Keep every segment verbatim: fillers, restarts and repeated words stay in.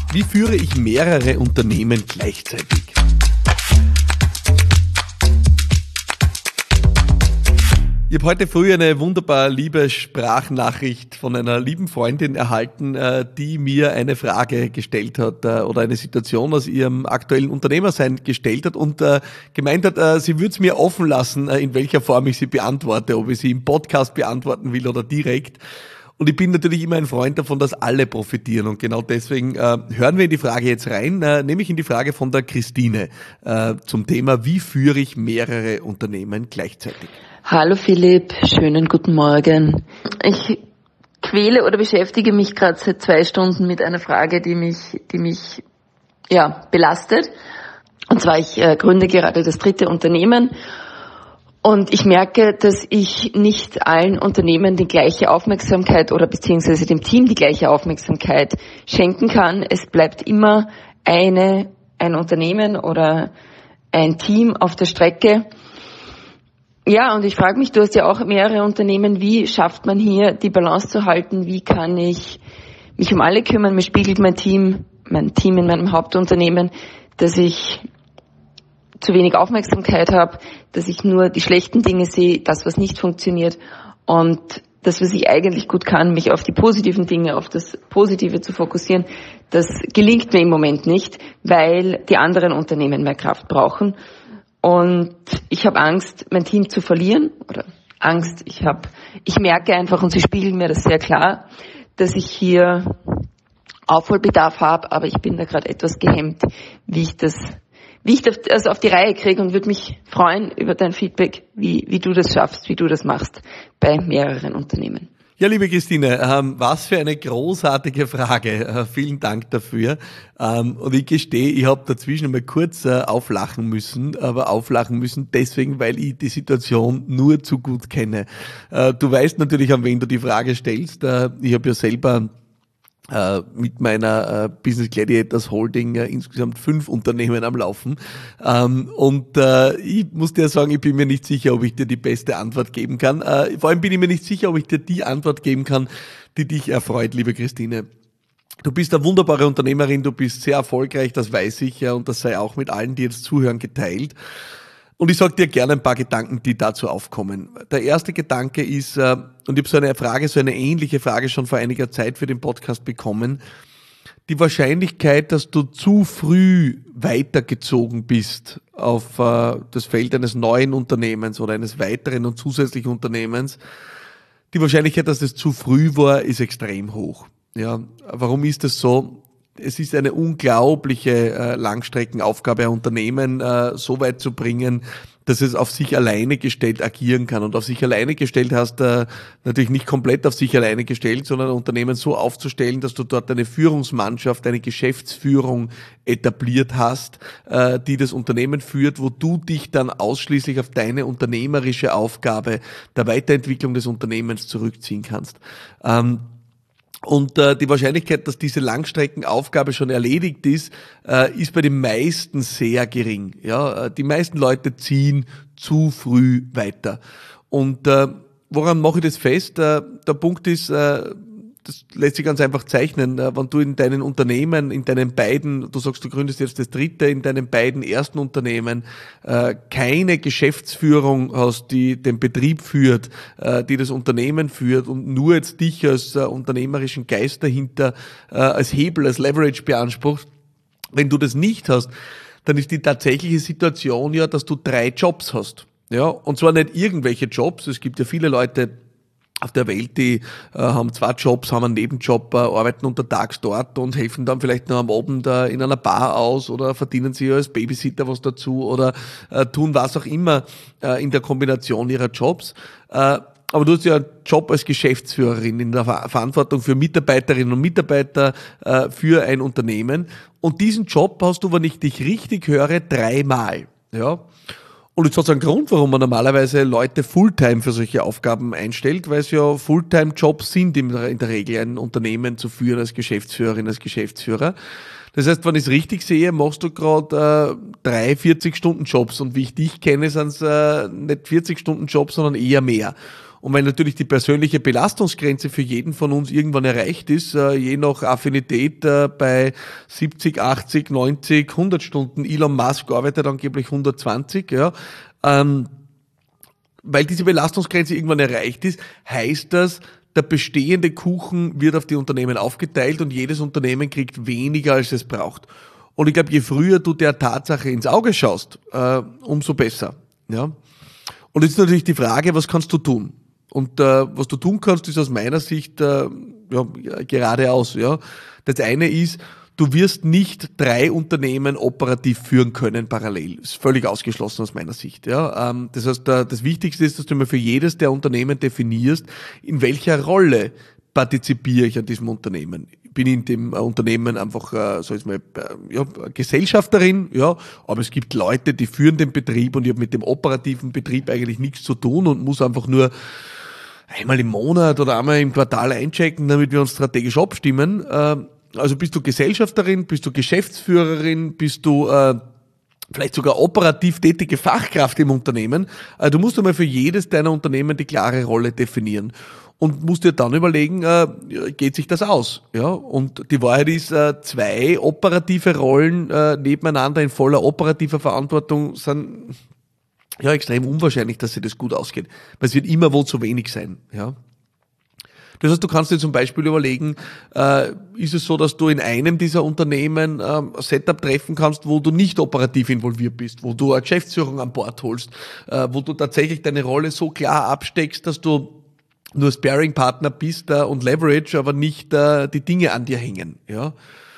Wie führe ich mehrere Unternehmen gleichzeitig? Ich habe heute früh eine wunderbar liebe Sprachnachricht von einer lieben Freundin erhalten, die mir eine Frage gestellt hat oder eine Situation aus ihrem aktuellen Unternehmersein gestellt hat und gemeint hat, sie würde es mir offen lassen, in welcher Form ich sie beantworte, ob ich sie im Podcast beantworten will oder direkt. Und ich bin natürlich immer ein Freund davon, dass alle profitieren. Und genau deswegen äh, hören wir in die Frage jetzt rein, äh, nämlich in die Frage von der Christine äh, zum Thema, wie führe ich mehrere Unternehmen gleichzeitig? Hallo Philipp, schönen guten Morgen. Ich quäle oder beschäftige mich gerade seit zwei Stunden mit einer Frage, die mich, die mich ja belastet. Und zwar, ich äh, gründe gerade das dritte Unternehmen. Und ich merke, dass ich nicht allen Unternehmen die gleiche Aufmerksamkeit oder beziehungsweise dem Team die gleiche Aufmerksamkeit schenken kann. Es bleibt immer eine, ein Unternehmen oder ein Team auf der Strecke. Ja, und ich frage mich, du hast ja auch mehrere Unternehmen, wie schafft man hier die Balance zu halten? Wie kann ich mich um alle kümmern? Mir spiegelt mein Team, mein Team in meinem Hauptunternehmen, dass ich zu wenig Aufmerksamkeit habe, dass ich nur die schlechten Dinge sehe, das, was nicht funktioniert, und das, was ich eigentlich gut kann, mich auf die positiven Dinge, auf das Positive zu fokussieren, das gelingt mir im Moment nicht, weil die anderen Unternehmen mehr Kraft brauchen. Und ich habe Angst, mein Team zu verlieren, oder Angst, ich habe, ich merke einfach, und sie spiegeln mir das sehr klar, dass ich hier Aufholbedarf habe, aber ich bin da gerade etwas gehemmt, wie ich das wie ich das also auf die Reihe kriege, und würde mich freuen über dein Feedback, wie, wie du das schaffst, wie du das machst bei mehreren Unternehmen. Ja, liebe Christine, ähm, was für eine großartige Frage. Äh, vielen Dank dafür. Ähm, und ich gestehe, ich habe dazwischen einmal kurz äh, auflachen müssen, aber auflachen müssen deswegen, weil ich die Situation nur zu gut kenne. Äh, du weißt natürlich, an wen du die Frage stellst. Äh, ich habe ja selber mit meiner äh, Business Gladiators Holding äh, insgesamt fünf Unternehmen am Laufen. Ähm, und äh, ich muss dir sagen, ich bin mir nicht sicher, ob ich dir die beste Antwort geben kann. Äh, vor allem bin ich mir nicht sicher, ob ich dir die Antwort geben kann, die dich erfreut, liebe Christine. Du bist eine wunderbare Unternehmerin, du bist sehr erfolgreich, das weiß ich, ja, und das sei auch mit allen, die jetzt zuhören, geteilt. Und ich sage dir gerne ein paar Gedanken, die dazu aufkommen. Der erste Gedanke ist, äh, und ich habe so eine Frage, so eine ähnliche Frage schon vor einiger Zeit für den Podcast bekommen, die Wahrscheinlichkeit, dass du zu früh weitergezogen bist auf äh, das Feld eines neuen Unternehmens oder eines weiteren und zusätzlichen Unternehmens, die Wahrscheinlichkeit, dass das zu früh war, ist extrem hoch. Ja, warum ist das so? Es ist eine unglaubliche äh, Langstreckenaufgabe, ein Unternehmen äh, so weit zu bringen, dass es auf sich alleine gestellt agieren kann. Und auf sich alleine gestellt hast äh, natürlich nicht komplett auf sich alleine gestellt, sondern ein Unternehmen so aufzustellen, dass du dort eine Führungsmannschaft, eine Geschäftsführung etabliert hast, äh, die das Unternehmen führt, wo du dich dann ausschließlich auf deine unternehmerische Aufgabe der Weiterentwicklung des Unternehmens zurückziehen kannst. Ähm, Und äh, die Wahrscheinlichkeit, dass diese Langstreckenaufgabe schon erledigt ist, äh, ist bei den meisten sehr gering. Ja, äh, die meisten Leute ziehen zu früh weiter. Und äh, woran mache ich das fest? Äh, der Punkt ist, äh, das lässt sich ganz einfach zeichnen, äh, wenn du in deinen Unternehmen, in deinen beiden, du sagst, du gründest jetzt das dritte, in deinen beiden ersten Unternehmen äh, keine Geschäftsführung hast, die den Betrieb führt, äh, die das Unternehmen führt und nur jetzt dich als äh, unternehmerischen Geist dahinter äh, als Hebel, als Leverage beansprucht. Wenn du das nicht hast, dann ist die tatsächliche Situation ja, dass du drei Jobs hast. Ja, und zwar nicht irgendwelche Jobs. Es gibt ja viele Leute auf der Welt, die äh, haben zwei Jobs, haben einen Nebenjob, äh, arbeiten untertags dort und helfen dann vielleicht noch am Abend äh, in einer Bar aus oder verdienen sich als Babysitter was dazu oder äh, tun was auch immer äh, in der Kombination ihrer Jobs. Äh, aber du hast ja einen Job als Geschäftsführerin in der Ver- Verantwortung für Mitarbeiterinnen und Mitarbeiter äh, für ein Unternehmen. Und diesen Job hast du, wenn ich dich richtig höre, dreimal. Ja. Und jetzt hat es einen Grund, warum man normalerweise Leute Fulltime für solche Aufgaben einstellt, weil es ja Fulltime-Jobs sind in der, in der Regel, ein Unternehmen zu führen als Geschäftsführerin, als Geschäftsführer. Das heißt, wenn ich es richtig sehe, machst du gerade äh, drei vierzig-Stunden-Jobs und wie ich dich kenne, sind es äh, nicht vierzig-Stunden-Jobs, sondern eher mehr. Und wenn natürlich die persönliche Belastungsgrenze für jeden von uns irgendwann erreicht ist, äh, je nach Affinität äh, bei siebzig, achtzig, neunzig, hundert Stunden, Elon Musk arbeitet angeblich hundertzwanzig, ja, ähm, weil diese Belastungsgrenze irgendwann erreicht ist, heißt das, der bestehende Kuchen wird auf die Unternehmen aufgeteilt und jedes Unternehmen kriegt weniger, als es braucht. Und ich glaube, je früher du der Tatsache ins Auge schaust, äh, umso besser. Ja. Und jetzt ist natürlich die Frage, was kannst du tun? Und äh, was du tun kannst, ist aus meiner Sicht äh, ja, geradeaus. Ja. Das eine ist, du wirst nicht drei Unternehmen operativ führen können parallel. Das ist völlig ausgeschlossen aus meiner Sicht. Ja. Ähm, das heißt, äh, das Wichtigste ist, dass du mir für jedes der Unternehmen definierst, in welcher Rolle partizipiere ich an diesem Unternehmen. Bin in dem Unternehmen einfach, äh, sag ich mal, äh, ja, Gesellschafterin, ja, aber es gibt Leute, die führen den Betrieb und ich habe mit dem operativen Betrieb eigentlich nichts zu tun und muss einfach nur einmal im Monat oder einmal im Quartal einchecken, damit wir uns strategisch abstimmen. Äh, also bist du Gesellschafterin, bist du Geschäftsführerin, bist du äh, vielleicht sogar operativ tätige Fachkraft im Unternehmen. Äh, du musst einmal für jedes deiner Unternehmen die klare Rolle definieren. Und musst dir dann überlegen, äh, geht sich das aus? Ja, und die Wahrheit ist, äh, zwei operative Rollen äh, nebeneinander in voller operativer Verantwortung sind ja extrem unwahrscheinlich, dass sich das gut ausgeht. Weil es wird immer wohl zu wenig sein. Ja. Das heißt, du kannst dir zum Beispiel überlegen, äh, ist es so, dass du in einem dieser Unternehmen äh, ein Setup treffen kannst, wo du nicht operativ involviert bist, wo du eine Geschäftsführung an Bord holst, äh, wo du tatsächlich deine Rolle so klar absteckst, dass du nur Sparring-Partner bist äh, und Leverage, aber nicht äh, die Dinge an dir hängen. Ja.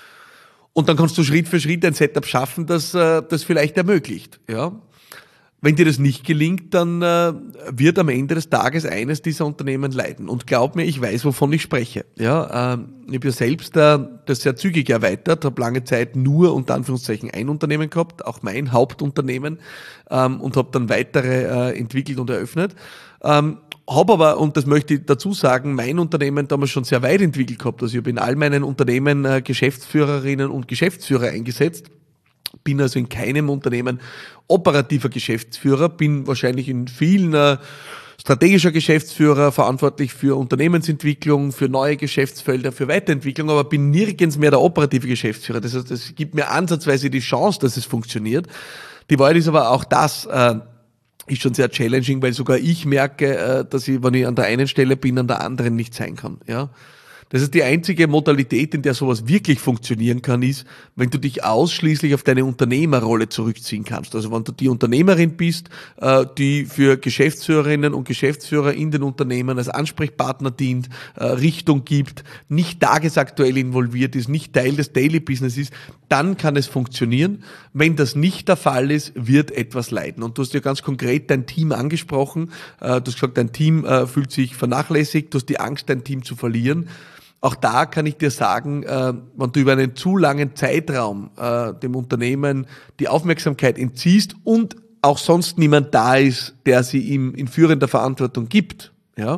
Und dann kannst du Schritt für Schritt ein Setup schaffen, das äh, das vielleicht ermöglicht. Ja. Wenn dir das nicht gelingt, dann äh, wird am Ende des Tages eines dieser Unternehmen leiden. Und glaub mir, ich weiß, wovon ich spreche. Ja, äh, ich habe ja selbst äh, das sehr zügig erweitert, habe lange Zeit nur unter Anführungszeichen ein Unternehmen gehabt, auch mein Hauptunternehmen, ähm, und habe dann weitere äh, entwickelt und eröffnet. Ähm, habe aber, und das möchte ich dazu sagen, mein Unternehmen damals schon sehr weit entwickelt gehabt. Also ich habe in all meinen Unternehmen äh, Geschäftsführerinnen und Geschäftsführer eingesetzt. Bin also in keinem Unternehmen operativer Geschäftsführer, bin wahrscheinlich in vielen äh, strategischer Geschäftsführer, verantwortlich für Unternehmensentwicklung, für neue Geschäftsfelder, für Weiterentwicklung, aber bin nirgends mehr der operative Geschäftsführer. Das heißt, es gibt mir ansatzweise die Chance, dass es funktioniert. Die Wahrheit ist aber auch das, äh, ist schon sehr challenging, weil sogar ich merke, äh, dass ich, wenn ich an der einen Stelle bin, an der anderen nicht sein kann. Ja. Das ist die einzige Modalität, in der sowas wirklich funktionieren kann, ist, wenn du dich ausschließlich auf deine Unternehmerrolle zurückziehen kannst. Also wenn du die Unternehmerin bist, die für Geschäftsführerinnen und Geschäftsführer in den Unternehmen als Ansprechpartner dient, Richtung gibt, nicht tagesaktuell involviert ist, nicht Teil des Daily Business ist, dann kann es funktionieren. Wenn das nicht der Fall ist, wird etwas leiden. Und du hast ja ganz konkret dein Team angesprochen. Du hast gesagt, dein Team fühlt sich vernachlässigt, du hast die Angst, dein Team zu verlieren. Auch da kann ich dir sagen, äh, wenn du über einen zu langen Zeitraum äh, dem Unternehmen die Aufmerksamkeit entziehst und auch sonst niemand da ist, der sie ihm in führender Verantwortung gibt, ja,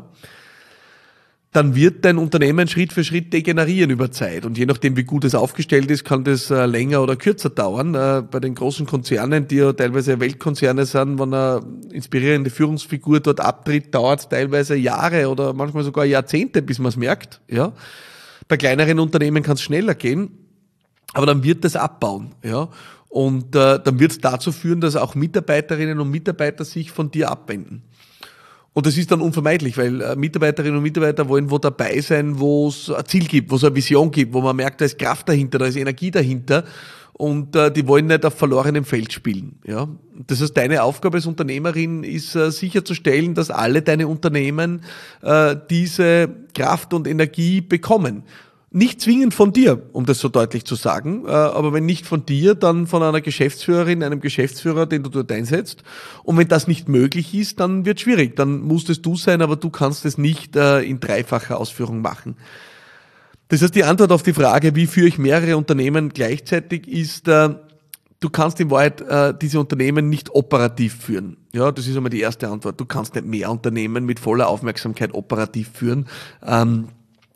dann wird dein Unternehmen Schritt für Schritt degenerieren über Zeit. Und je nachdem, wie gut es aufgestellt ist, kann das äh, länger oder kürzer dauern. Äh, bei den großen Konzernen, die ja teilweise Weltkonzerne sind, wenn eine inspirierende Führungsfigur dort abtritt, dauert es teilweise Jahre oder manchmal sogar Jahrzehnte, bis man es merkt. Ja. Bei kleineren Unternehmen kann es schneller gehen, aber dann wird das abbauen. Ja. Und äh, dann wird es dazu führen, dass auch Mitarbeiterinnen und Mitarbeiter sich von dir abwenden. Und das ist dann unvermeidlich, weil äh, Mitarbeiterinnen und Mitarbeiter wollen wo dabei sein, wo es ein Ziel gibt, wo es eine Vision gibt, wo man merkt, da ist Kraft dahinter, da ist Energie dahinter und äh, die wollen nicht auf verlorenem Feld spielen. Ja, das heißt, deine Aufgabe als Unternehmerin ist äh, sicherzustellen, dass alle deine Unternehmen äh, diese Kraft und Energie bekommen. Nicht zwingend von dir, um das so deutlich zu sagen, aber wenn nicht von dir, dann von einer Geschäftsführerin, einem Geschäftsführer, den du dort einsetzt. Und wenn das nicht möglich ist, dann wird es schwierig. Dann musst es du sein, aber du kannst es nicht in dreifacher Ausführung machen. Das heißt, die Antwort auf die Frage, wie führe ich mehrere Unternehmen gleichzeitig, ist, du kannst in Wahrheit diese Unternehmen nicht operativ führen. Ja, das ist einmal die erste Antwort. Du kannst nicht mehr Unternehmen mit voller Aufmerksamkeit operativ führen.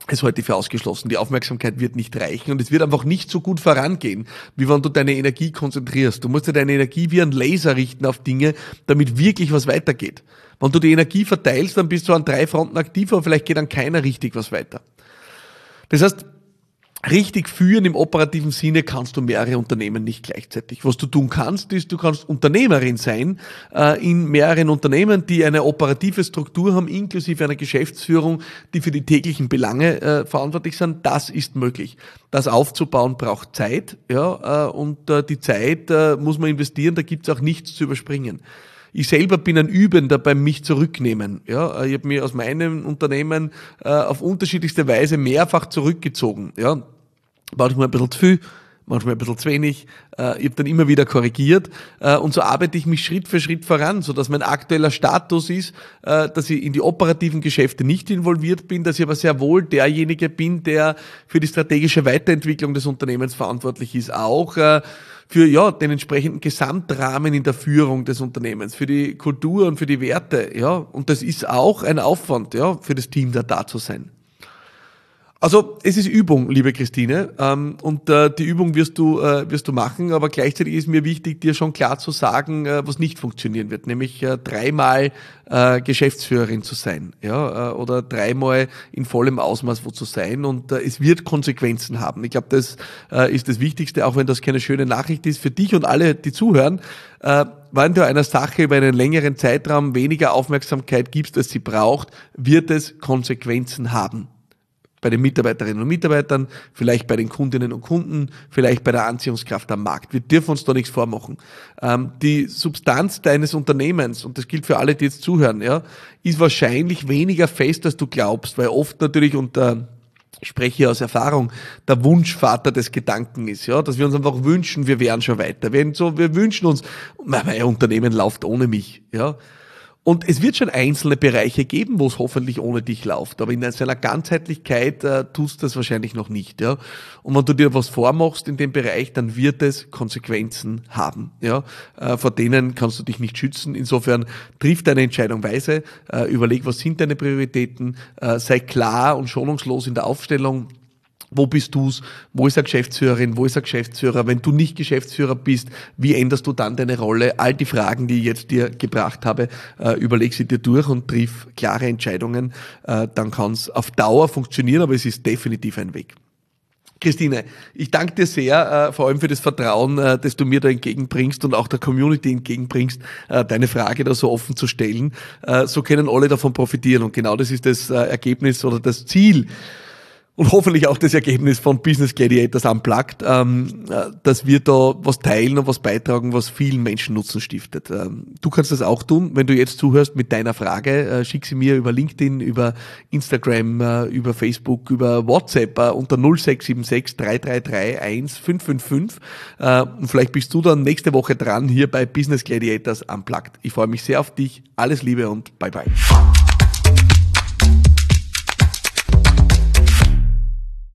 Das halte ich für ausgeschlossen. Die Aufmerksamkeit wird nicht reichen und es wird einfach nicht so gut vorangehen, wie wenn du deine Energie konzentrierst. Du musst ja deine Energie wie ein Laser richten auf Dinge, damit wirklich was weitergeht. Wenn du die Energie verteilst, dann bist du an drei Fronten aktiv, aber vielleicht geht an keiner richtig was weiter. Das heißt, richtig führen im operativen Sinne kannst du mehrere Unternehmen nicht gleichzeitig. Was du tun kannst, ist, du kannst Unternehmerin sein äh, in mehreren Unternehmen, die eine operative Struktur haben, inklusive einer Geschäftsführung, die für die täglichen Belange äh, verantwortlich sind. Das ist möglich. Das aufzubauen braucht Zeit, ja, äh, und äh, die Zeit äh, muss man investieren, da gibt's auch nichts zu überspringen. Ich selber bin ein Übender beim mich zurücknehmen. Ja, ich habe mich aus meinem Unternehmen äh, auf unterschiedlichste Weise mehrfach zurückgezogen. Ja, manchmal ein bisschen zu viel, manchmal ein bisschen zu wenig. Äh, ich habe dann immer wieder korrigiert äh, und so arbeite ich mich Schritt für Schritt voran, so dass mein aktueller Status ist, äh, dass ich in die operativen Geschäfte nicht involviert bin, dass ich aber sehr wohl derjenige bin, der für die strategische Weiterentwicklung des Unternehmens verantwortlich ist, auch äh, für ja den entsprechenden Gesamtrahmen in der Führung des Unternehmens, für die Kultur und für die Werte, ja, und das ist auch ein Aufwand, ja, für das Team da da zu sein. Also es ist Übung, liebe Christine, ähm, und äh, die Übung wirst du äh, wirst du machen, aber gleichzeitig ist mir wichtig, dir schon klar zu sagen, äh, was nicht funktionieren wird, nämlich äh, dreimal äh, Geschäftsführerin zu sein, ja, äh, oder dreimal in vollem Ausmaß wo zu sein, und äh, es wird Konsequenzen haben. Ich glaube, das äh, ist das Wichtigste, auch wenn das keine schöne Nachricht ist für dich und alle, die zuhören. Äh, wenn du einer Sache über einen längeren Zeitraum weniger Aufmerksamkeit gibst, als sie braucht, wird es Konsequenzen haben. Bei den Mitarbeiterinnen und Mitarbeitern, vielleicht bei den Kundinnen und Kunden, vielleicht bei der Anziehungskraft am Markt. Wir dürfen uns da nichts vormachen. Ähm, die Substanz deines Unternehmens, und das gilt für alle, die jetzt zuhören, ja, ist wahrscheinlich weniger fest, als du glaubst, weil oft natürlich, und äh, ich spreche hier aus Erfahrung, der Wunschvater des Gedanken ist, ja, dass wir uns einfach wünschen, wir wären schon weiter. Wir, so, wir wünschen uns, mein Unternehmen läuft ohne mich, ja. Und es wird schon einzelne Bereiche geben, wo es hoffentlich ohne dich läuft. Aber in seiner Ganzheitlichkeit äh, tust du das wahrscheinlich noch nicht. Ja? Und wenn du dir was vormachst in dem Bereich, dann wird es Konsequenzen haben. Ja? Äh, vor denen kannst du dich nicht schützen. Insofern triff deine Entscheidung weise. Äh, überleg, was sind deine Prioritäten. Äh, sei klar und schonungslos in der Aufstellung. Wo bist du's? Wo ist eine Geschäftsführerin? Wo ist ein Geschäftsführer? Wenn du nicht Geschäftsführer bist, wie änderst du dann deine Rolle? All die Fragen, die ich jetzt dir gebracht habe, äh, überleg sie dir durch und triff klare Entscheidungen. Äh, dann kann es auf Dauer funktionieren, aber es ist definitiv ein Weg. Christine, ich danke dir sehr, äh, vor allem für das Vertrauen, äh, das du mir da entgegenbringst und auch der Community entgegenbringst, äh, deine Frage da so offen zu stellen. Äh, so können alle davon profitieren, und genau das ist das äh, Ergebnis oder das Ziel und hoffentlich auch das Ergebnis von Business Gladiators Unplugged, ähm, dass wir da was teilen und was beitragen, was vielen Menschen Nutzen stiftet. Ähm, du kannst das auch tun, wenn du jetzt zuhörst mit deiner Frage. Äh, schick sie mir über LinkedIn, über Instagram, äh, über Facebook, über WhatsApp äh, unter null sechs sieben sechs drei drei drei eins fünf fünf fünf. Äh, und vielleicht bist du dann nächste Woche dran hier bei Business Gladiators Unplugged. Ich freue mich sehr auf dich. Alles Liebe und bye bye.